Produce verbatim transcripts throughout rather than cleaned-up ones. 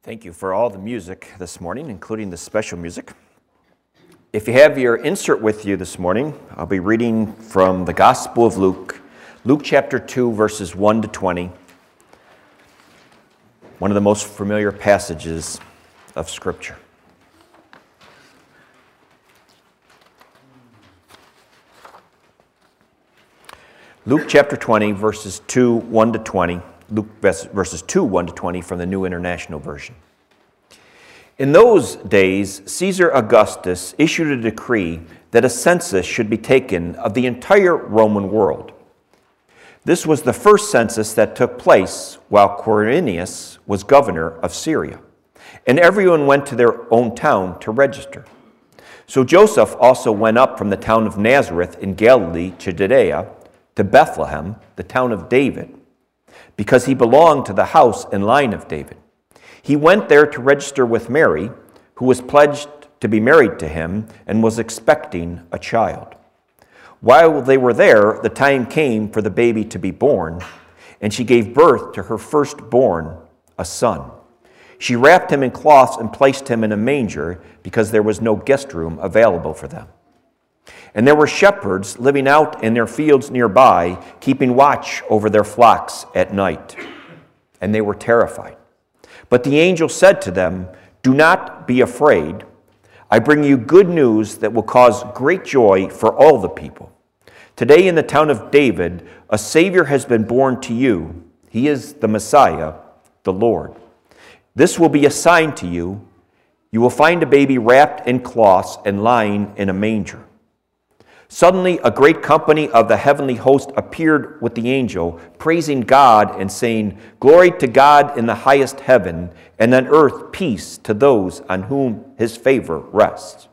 Thank you for all the music this morning, including the special music. If you have your insert with you this morning, I'll be reading from the Gospel of Luke, Luke chapter two, verses one to twenty, one of the most familiar passages of Scripture. Luke chapter twenty, verses two, one to twenty. Luke verses two, one to twenty from the New International Version. In those days, Caesar Augustus issued a decree that a census should be taken of the entire Roman world. This was the first census that took place while Quirinius was governor of Syria, and everyone went to their own town to register. So Joseph also went up from the town of Nazareth in Galilee to Judea, to Bethlehem, the town of David, because he belonged to the house and line of David. He went there to register with Mary, who was pledged to be married to him and was expecting a child. While they were there, the time came for the baby to be born, and she gave birth to her firstborn, a son. She wrapped him in cloths and placed him in a manger because there was no guest room available for them. And there were shepherds living out in their fields nearby, keeping watch over their flocks at night. And they were terrified. But the angel said to them, "Do not be afraid. I bring you good news that will cause great joy for all the people. Today in the town of David, a Savior has been born to you. He is the Messiah, the Lord. This will be a sign to you. You will find a baby wrapped in cloths and lying in a manger." Suddenly, a great company of the heavenly host appeared with the angel, praising God and saying, "Glory to God in the highest heaven, and on earth peace to those on whom his favor rests."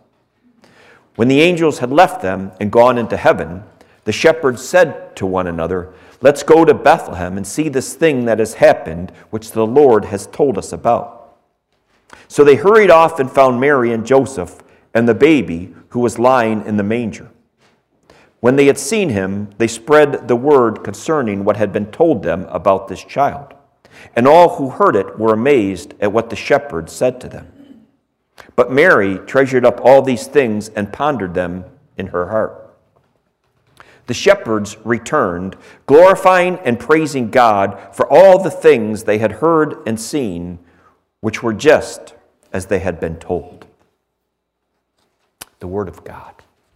When the angels had left them and gone into heaven, the shepherds said to one another, "Let's go to Bethlehem and see this thing that has happened, which the Lord has told us about." So they hurried off and found Mary and Joseph and the baby who was lying in the manger. When they had seen him, they spread the word concerning what had been told them about this child. And all who heard it were amazed at what the shepherds said to them. But Mary treasured up all these things and pondered them in her heart. The shepherds returned, glorifying and praising God for all the things they had heard and seen, which were just as they had been told. The Word of God.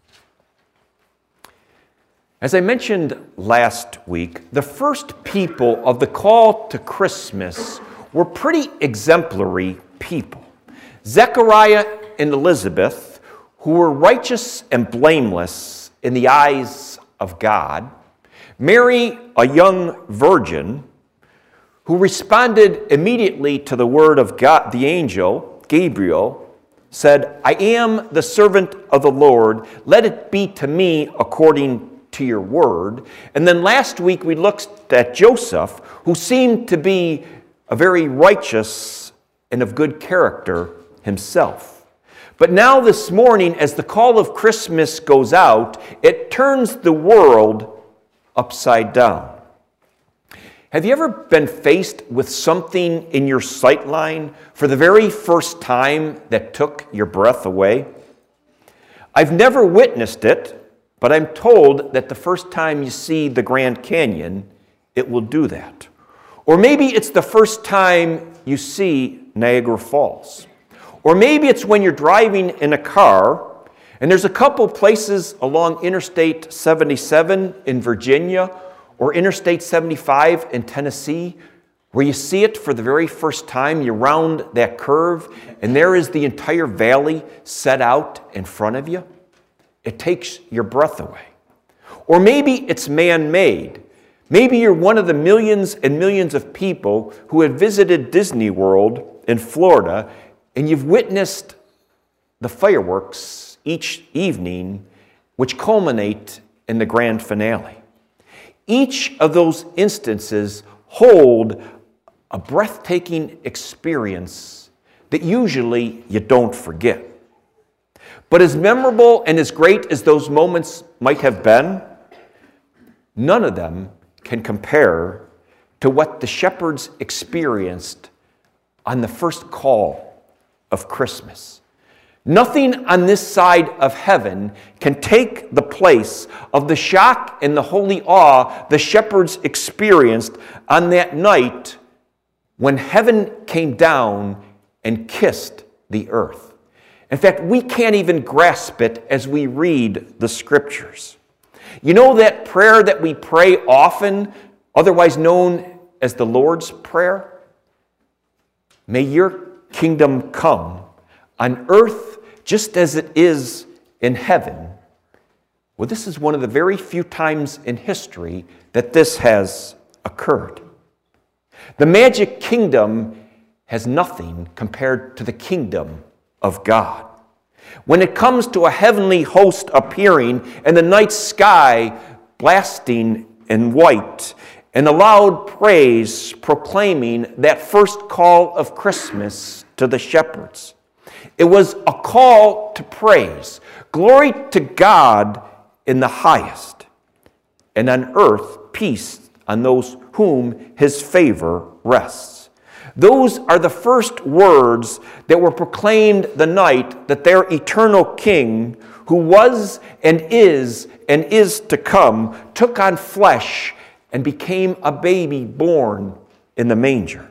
As I mentioned last week, the first people of the call to Christmas were pretty exemplary people. Zechariah and Elizabeth, who were righteous and blameless in the eyes of God. Mary, a young virgin, who responded immediately to the word of God. The angel, Gabriel, said, "I am the servant of the Lord. Let it be to me according to your word." And then last week we looked at Joseph, who seemed to be a very righteous and of good character himself. But now this morning, as the call of Christmas goes out, it turns the world upside down. Have you ever been faced with something in your sight line for the very first time that took your breath away? I've never witnessed it, but I'm told that the first time you see the Grand Canyon, it will do that. Or maybe it's the first time you see Niagara Falls. Or maybe it's when you're driving in a car, and there's a couple places along Interstate seventy-seven in Virginia, or Interstate seventy-five in Tennessee, where you see it for the very first time. You round that curve, and there is the entire valley set out in front of you. It takes your breath away. Or maybe it's man-made. Maybe you're one of the millions and millions of people who have visited Disney World in Florida, and you've witnessed the fireworks each evening, which culminate in the grand finale. Each of those instances hold a breathtaking experience that usually you don't forget. But as memorable and as great as those moments might have been, none of them can compare to what the shepherds experienced on the first call of Christmas. Nothing on this side of heaven can take the place of the shock and the holy awe the shepherds experienced on that night when heaven came down and kissed the earth. In fact, we can't even grasp it as we read the scriptures. You know that prayer that we pray often, otherwise known as the Lord's Prayer? May your kingdom come on earth just as it is in heaven. Well, this is one of the very few times in history that this has occurred. The magic kingdom has nothing compared to the kingdom of God. When it comes to a heavenly host appearing and the night sky blasting in white and the loud praise proclaiming that first call of Christmas to the shepherds, it was a call to praise. Glory to God in the highest, and on earth peace on those whom his favor rests. Those are the first words that were proclaimed the night that their eternal King, who was and is and is to come, took on flesh and became a baby born in the manger.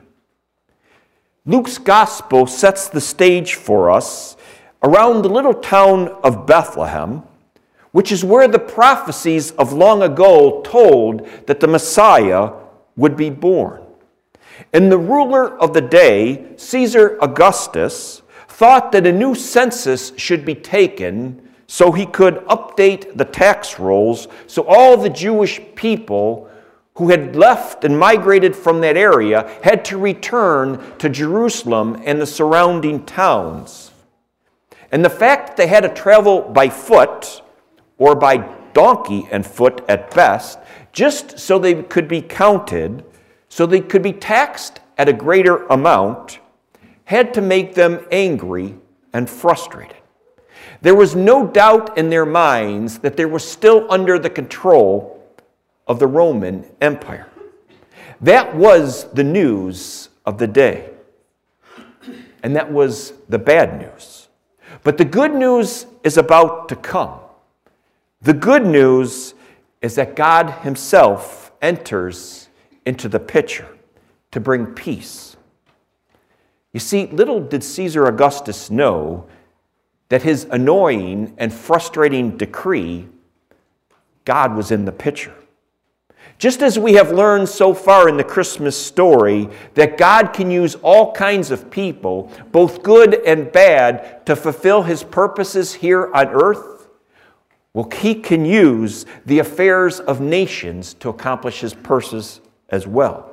Luke's gospel sets the stage for us around the little town of Bethlehem, which is where the prophecies of long ago told that the Messiah would be born. And the ruler of the day, Caesar Augustus, thought that a new census should be taken so he could update the tax rolls so all the Jewish people who had left and migrated from that area had to return to Jerusalem and the surrounding towns. And the fact that they had to travel by foot or by donkey and foot at best, just so they could be counted, so they could be taxed at a greater amount, had to make them angry and frustrated. There was no doubt in their minds that they were still under the control of the Roman Empire. That was the news of the day. And that was the bad news. But the good news is about to come. The good news is that God himself enters into the picture to bring peace. You see, little did Caesar Augustus know that his annoying and frustrating decree, God was in the picture. Just as we have learned so far in the Christmas story that God can use all kinds of people, both good and bad, to fulfill his purposes here on earth, well, he can use the affairs of nations to accomplish his purposes as well.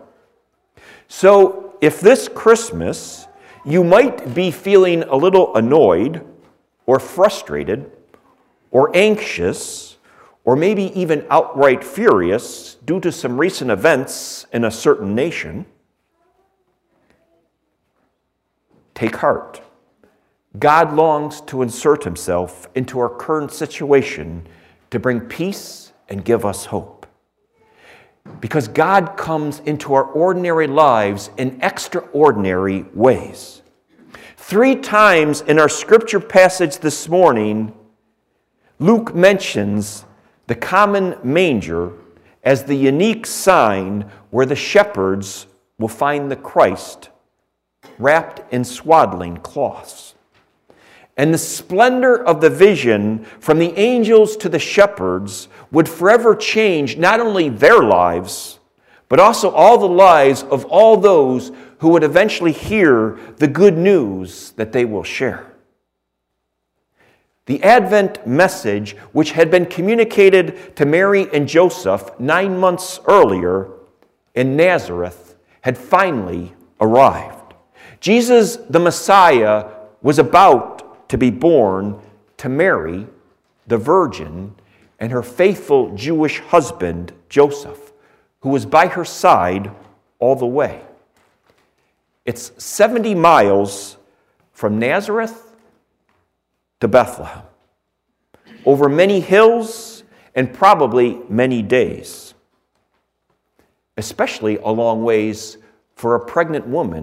So, if this Christmas you might be feeling a little annoyed or frustrated or anxious, or maybe even outright furious due to some recent events in a certain nation, take heart. God longs to insert himself into our current situation to bring peace and give us hope. Because God comes into our ordinary lives in extraordinary ways. Three times in our scripture passage this morning, Luke mentions the common manger as the unique sign where the shepherds will find the Christ wrapped in swaddling cloths. And the splendor of the vision from the angels to the shepherds would forever change not only their lives, but also all the lives of all those who would eventually hear the good news that they will share. The Advent message, which had been communicated to Mary and Joseph nine months earlier in Nazareth, had finally arrived. Jesus, the Messiah, was about to be born to Mary, the virgin, and her faithful Jewish husband, Joseph, who was by her side all the way. It's seventy miles from Nazareth to Bethlehem, over many hills and probably many days, especially a long ways for a pregnant woman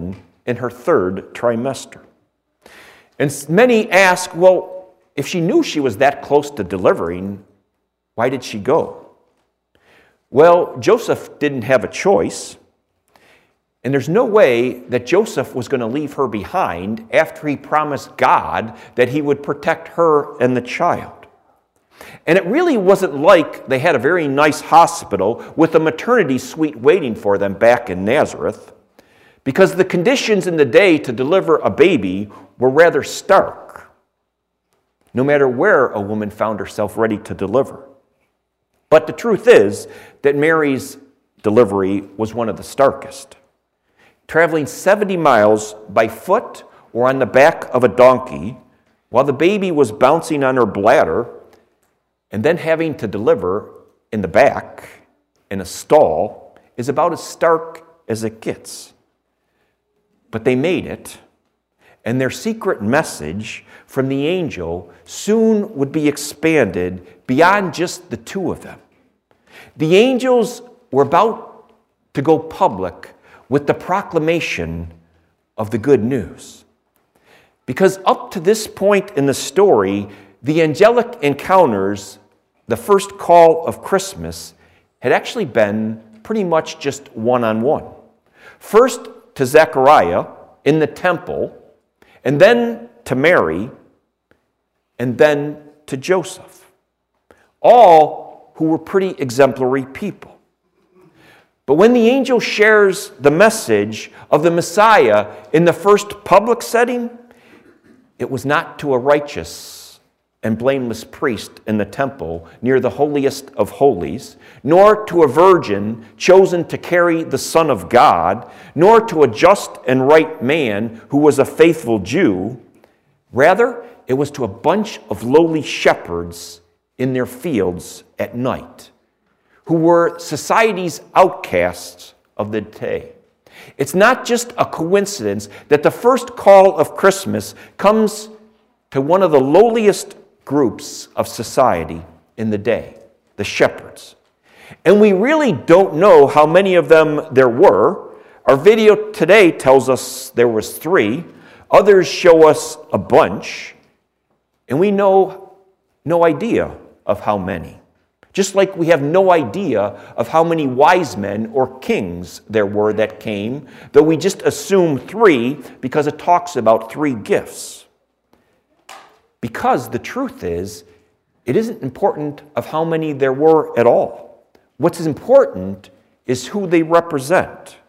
in her third trimester. And many ask, well, if she knew she was that close to delivering, why did she go? Well, Joseph didn't have a choice, and there's no way that Joseph was going to leave her behind after he promised God that he would protect her and the child. And it really wasn't like they had a very nice hospital with a maternity suite waiting for them back in Nazareth, because the conditions in the day to deliver a baby were rather stark, no matter where a woman found herself ready to deliver. But the truth is that Mary's delivery was one of the starkest. Traveling seventy miles by foot or on the back of a donkey while the baby was bouncing on her bladder, and then having to deliver in the back in a stall, is about as stark as it gets. But they made it, and their secret message from the angel soon would be expanded beyond just the two of them. The angels were about to go public with the proclamation of the good news. Because up to this point in the story, the angelic encounters, the first call of Christmas, had actually been pretty much just one-on-one. First to Zechariah in the temple, and then to Mary, and then to Joseph, all who were pretty exemplary people. But when the angel shares the message of the Messiah in the first public setting, it was not to a righteous and blameless priest in the temple near the holiest of holies, nor to a virgin chosen to carry the Son of God, nor to a just and right man who was a faithful Jew. Rather, it was to a bunch of lowly shepherds in their fields at night, who were society's outcasts of the day. It's not just a coincidence that the first call of Christmas comes to one of the lowliest groups of society in the day, the shepherds. And we really don't know how many of them there were. Our video today tells us there was three. Others show us a bunch. And we know no idea of how many. Just like we have no idea of how many wise men or kings there were that came, though we just assume three because it talks about three gifts. Because the truth is, it isn't important of how many there were at all. What's important is who they represent.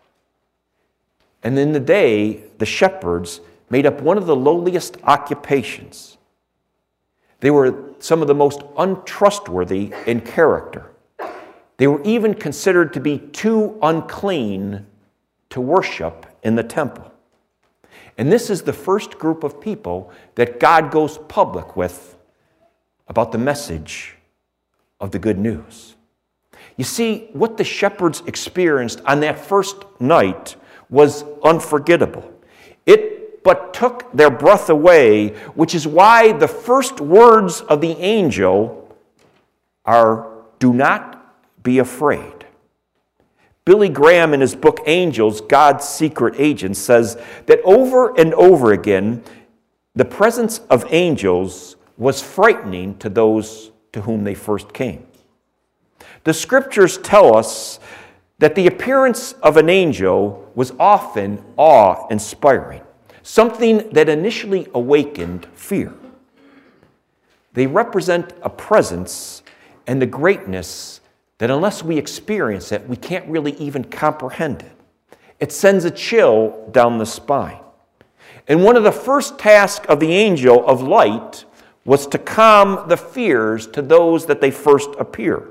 And in the day, the shepherds made up one of the lowliest occupations. They were some of the most untrustworthy in character. They were even considered to be too unclean to worship in the temple. And this is the first group of people that God goes public with about the message of the good news. You see, what the shepherds experienced on that first night was unforgettable. It but took their breath away, which is why the first words of the angel are, "Do not be afraid." Billy Graham, in his book Angels, God's Secret Agents, says that over and over again, the presence of angels was frightening to those to whom they first came. The scriptures tell us that the appearance of an angel was often awe-inspiring, something that initially awakened fear. They represent a presence and the greatness that unless we experience it, we can't really even comprehend it. It sends a chill down the spine. And one of the first tasks of the angel of light was to calm the fears to those that they first appear.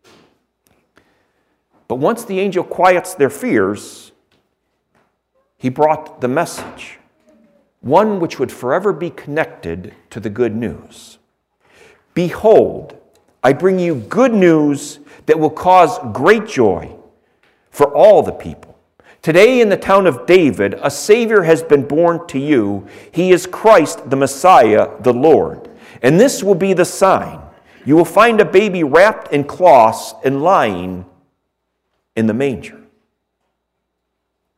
But once the angel quiets their fears, he brought the message, one which would forever be connected to the good news. "Behold, I bring you good news that will cause great joy for all the people. Today in the town of David, a Savior has been born to you. He is Christ, the Messiah, the Lord. And this will be the sign. You will find a baby wrapped in cloths and lying in the manger."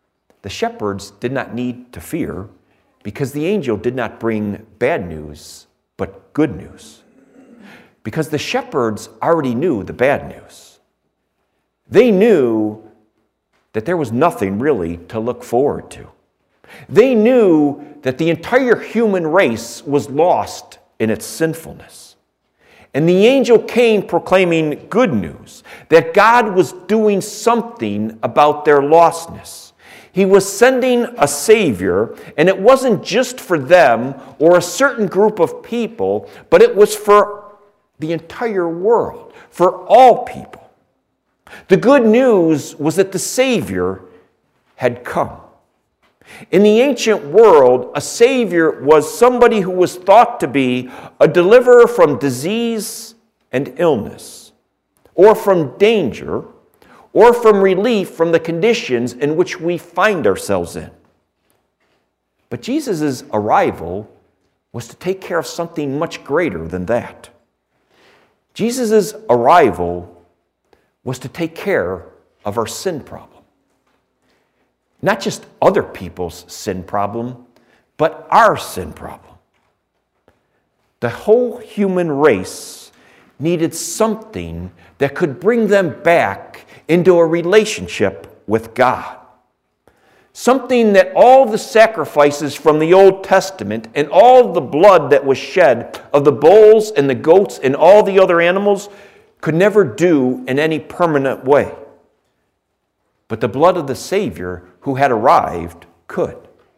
the shepherds did not need to fear because the angel did not bring bad news, but good news. Because the shepherds already knew the bad news. They knew that there was nothing really to look forward to. They knew that the entire human race was lost in its sinfulness. And the angel came proclaiming good news, that God was doing something about their lostness. He was sending a Savior, and it wasn't just for them or a certain group of people, but it was for the entire world, for all people. The good news was that the Savior had come. In the ancient world, a Savior was somebody who was thought to be a deliverer from disease and illness, or from danger, or from relief from the conditions in which we find ourselves in. But Jesus' arrival was to take care of something much greater than that. Jesus' arrival was to take care of our sin problem. Not just other people's sin problem, but our sin problem. The whole human race needed something that could bring them back into a relationship with God. Something that all the sacrifices from the Old Testament and all the blood that was shed of the bulls and the goats and all the other animals could never do in any permanent way. But the blood of the Savior who had arrived could.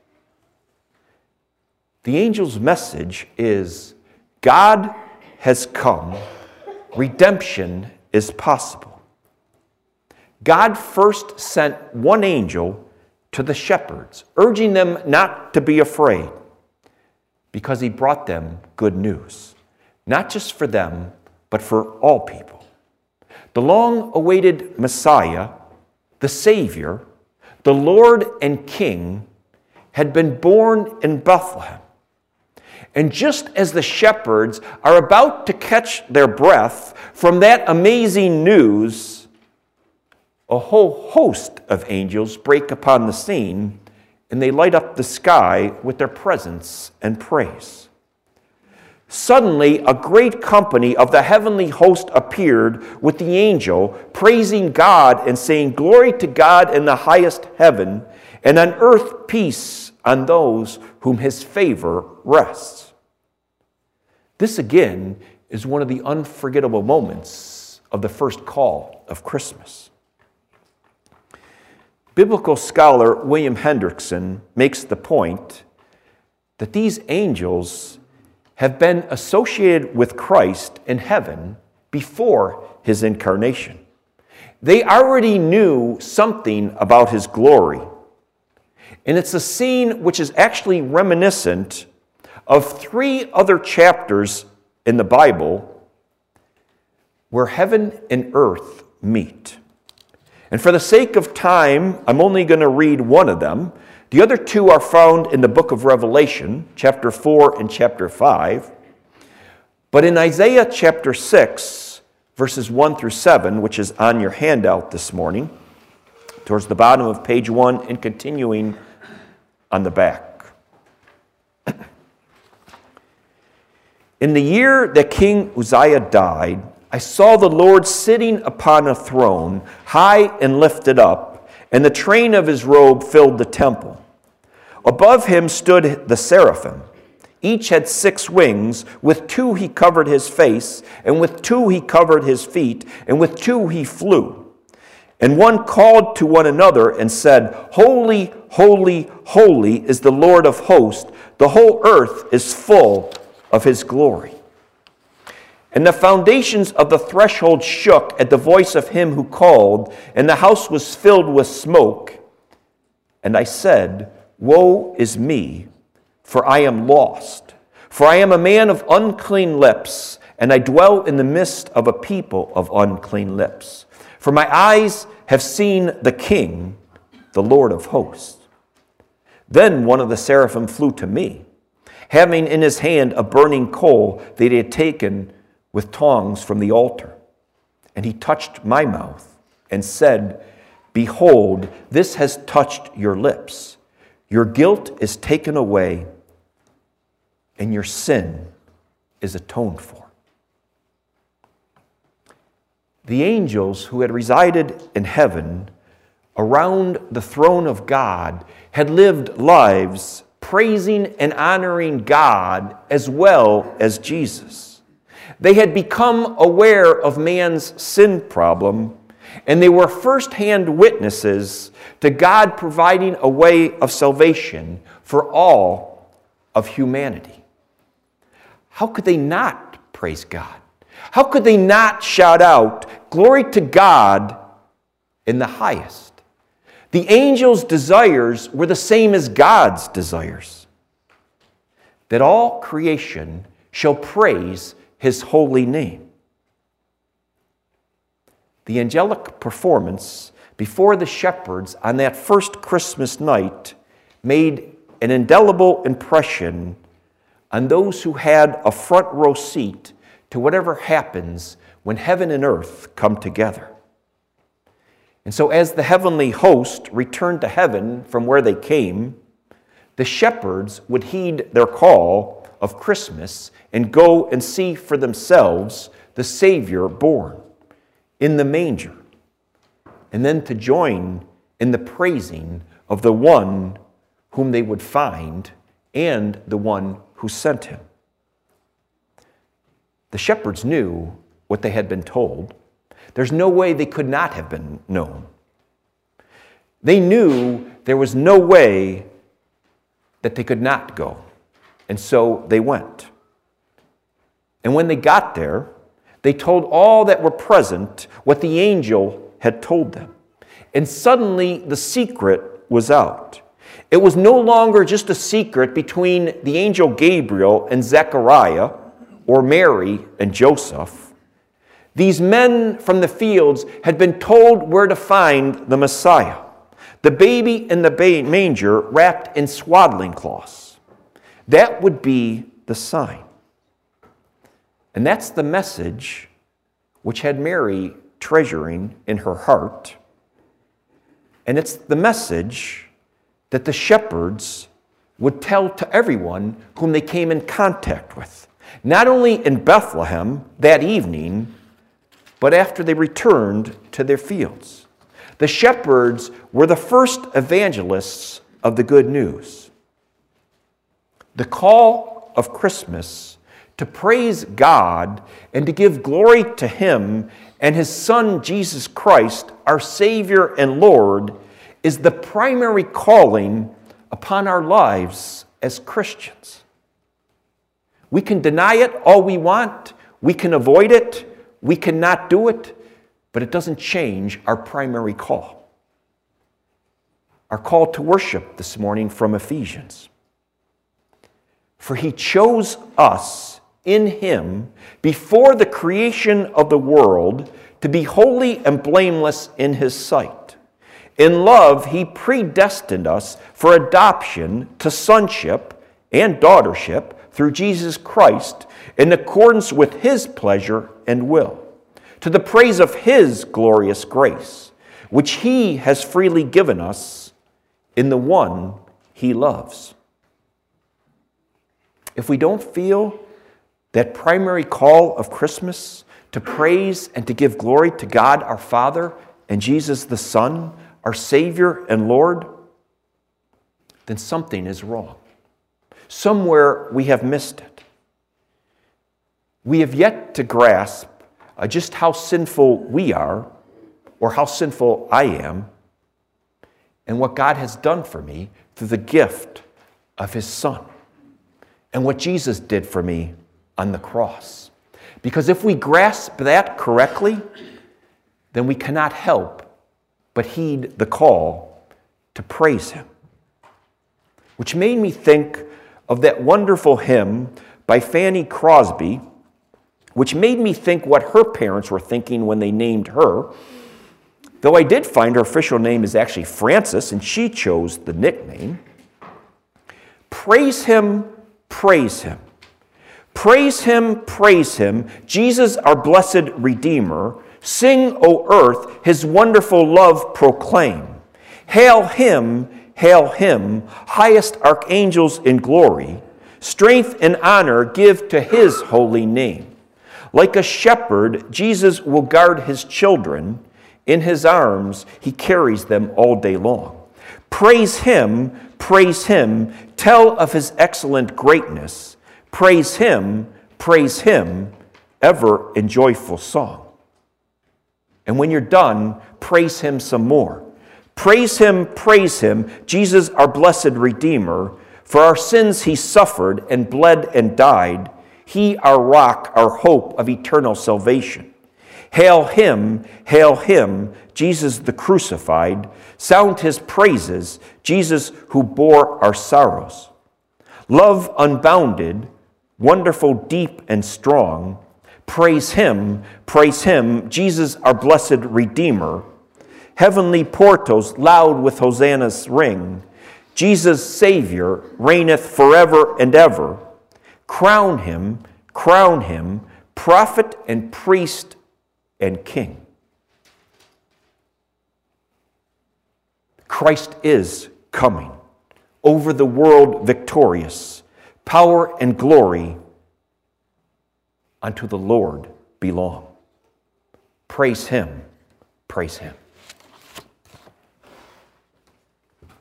The angel's message is, God has come, redemption is possible. God first sent one angel to the shepherds, urging them not to be afraid, because he brought them good news, not just for them, but for all people. The long-awaited Messiah, the Savior, the Lord and King, had been born in Bethlehem. And just as the shepherds are about to catch their breath from that amazing news, a whole host of angels break upon the scene, and they light up the sky with their presence and praise. Suddenly, a great company of the heavenly host appeared with the angel, praising God and saying, "Glory to God in the highest heaven, and on earth peace on those whom his favor rests." This again is one of the unforgettable moments of the first call of Christmas. Biblical scholar William Hendrickson makes the point that these angels have been associated with Christ in heaven before his incarnation. They already knew something about his glory. And it's a scene which is actually reminiscent of three other chapters in the Bible where heaven and earth meet. And for the sake of time, I'm only going to read one of them. The other two are found in the book of Revelation, chapter four and chapter five. But in Isaiah chapter six, verses one through seven, which is on your handout this morning, towards the bottom of page one and continuing on the back. In the year that King Uzziah died, I saw the Lord sitting upon a throne, high and lifted up, and the train of his robe filled the temple. Above him stood the seraphim. Each had six wings. With two he covered his face, and with two he covered his feet, and with two he flew. And one called to one another and said, "Holy, holy, holy is the Lord of hosts. The whole earth is full of his glory." And the foundations of the threshold shook at the voice of him who called, and the house was filled with smoke. And I said, "Woe is me, for I am lost. For I am a man of unclean lips, and I dwell in the midst of a people of unclean lips. For my eyes have seen the King, the Lord of hosts." Then one of the seraphim flew to me, having in his hand a burning coal that he had taken with tongs from the altar. And he touched my mouth and said, Behold, this has touched your lips. Your guilt is taken away, and your sin is atoned for. The angels who had resided in heaven around the throne of God had lived lives praising and honoring God as well as Jesus. They had become aware of man's sin problem, and they were first-hand witnesses to God providing a way of salvation for all of humanity. How could they not praise God? How could they not shout out, "Glory to God in the highest"? The angels' desires were the same as God's desires, that all creation shall praise his holy name. The angelic performance before the shepherds on that first Christmas night made an indelible impression on those who had a front row seat to whatever happens when heaven and earth come together. And so as the heavenly host returned to heaven from where they came, the shepherds would heed their call of Christmas and go and see for themselves the Savior born in the manger, and then to join in the praising of the one whom they would find and the one who sent him. The shepherds knew what they had been told. There's no way they could not have been known. They knew there was no way that they could not go, and so they went. And when they got there, they told all that were present what the angel had told them. And suddenly the secret was out. It was no longer just a secret between the angel Gabriel and Zechariah, or Mary and Joseph. These men from the fields had been told where to find the Messiah, the baby in the manger wrapped in swaddling cloths. That would be the sign. And that's the message which had Mary treasuring in her heart. And it's the message that the shepherds would tell to everyone whom they came in contact with, not only in Bethlehem that evening, but after they returned to their fields. The shepherds were the first evangelists of the good news. The call of Christmas to praise God and to give glory to him and his Son, Jesus Christ, our Savior and Lord, is the primary calling upon our lives as Christians. We can deny it all we want. We can avoid it. We cannot do it. But it doesn't change our primary call. Our call to worship this morning from Ephesians. For he chose us in him before the creation of the world to be holy and blameless in his sight. In love, he predestined us for adoption to sonship and daughtership through Jesus Christ, in accordance with his pleasure and will, to the praise of his glorious grace, which he has freely given us in the one he loves. If we don't feel that primary call of Christmas to praise and to give glory to God our Father and Jesus the Son, our Savior and Lord, then something is wrong. Somewhere we have missed it. We have yet to grasp uh, just how sinful we are, or how sinful I am, and what God has done for me through the gift of his Son, and what Jesus did for me on the cross. Because if we grasp that correctly, then we cannot help but heed the call to praise him. Which made me think of that wonderful hymn by Fanny Crosby, which made me think what her parents were thinking when they named her. Though I did find her official name is actually Frances, and she chose the nickname. Praise him, praise him. Praise him, praise him, Jesus our blessed Redeemer, Sing, O earth, his wonderful love proclaim. Hail him, hail him, highest archangels in glory. Strength and honor give to his holy name. Like a shepherd, Jesus will guard his children. In his arms, he carries them all day long. Praise him, praise him, tell of his excellent greatness. Praise him, praise him, ever in joyful song. And when you're done, praise him some more. Praise him, praise him, Jesus, our blessed Redeemer. For our sins he suffered and bled and died. He, our rock, our hope of eternal salvation. Hail him, hail him, Jesus the crucified. Sound his praises, Jesus who bore our sorrows. Love unbounded, wonderful, deep, and strong. Praise him, praise him, Jesus our blessed Redeemer. Heavenly portals loud with hosannas ring. Jesus Savior reigneth forever and ever. Crown him, crown him, prophet and priest and king. Christ is coming, over the world victorious. Power and glory unto the Lord belong. Praise him, praise him.